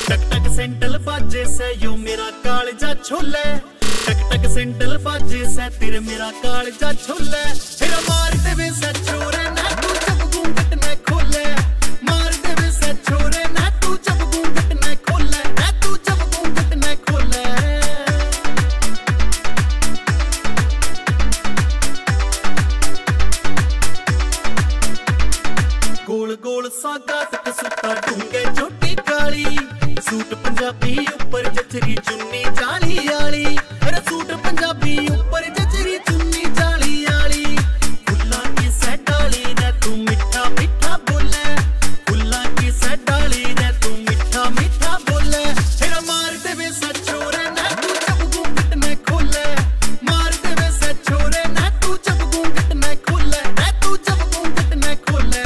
टक टक सेंटल बाजे से यो मेरा कालजा छोले, टक टक सेंटल बाजे से तेरे मेरा कालजा छोले। फिर मार देवे से छोरे ना तू जब घूंघट न खोले, मार देवे से छोरे ना तू जब घूंघट न खोले, ना तू जब घूंघट न खोले। गोल गोल सागा तक सुता ढूंगे छोटी काली, सूट पंजाबी ऊपर जचरी चुन्नी जाली आली, अरे सूट पंजाबी ऊपर जचरी चुन्नी जाली आली। फुल्ला की सै डाली रे तू मिठा मिठा बोले, फुल्ला की सै डाली रे तू मिठा मिठा बोले। फिर मार देवे से छोरे ना तू जब घूंघट न खोले, मार देवे से छोरे ना तू जब घूंघट न खोले, ना तू जब घूंघट न खोले।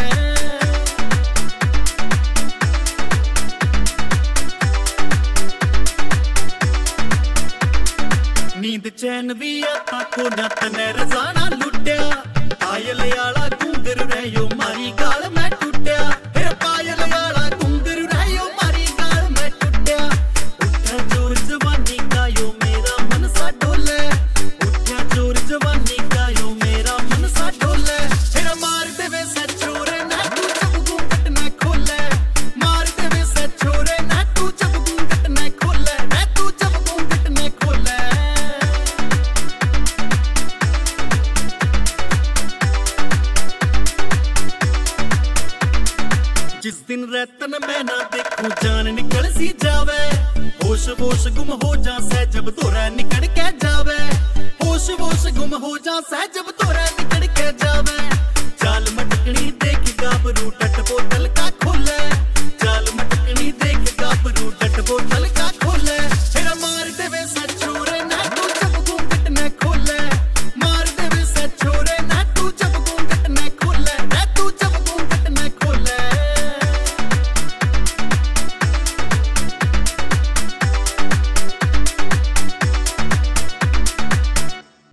नींद चैन भी आता को ना तने रजाना लुटिया, पायल आला घुंघरू रहियो मारी गाल मैं टूटिया, फिर पायल आला घुंघरू रहियो मारी गाल मैं टूटिया। उठा जोर जवानी का यो मेरा मन सा डोले, उठा जोर जवानी का यो मेरा मन सा डोले। फिर मार देवे से छोरे ना तू जब घूंघट न खोले, मार देवे से छोरे ना तू जब घूंघट न खोले, ना तू जब घूंघट न खोले। जिस दिन रतन मैं ना देखूं जान निकल सी जावे, होश होश गुम हो जा सै जब तोरा निकल के जावे, होश होश गुम हो जा सै जब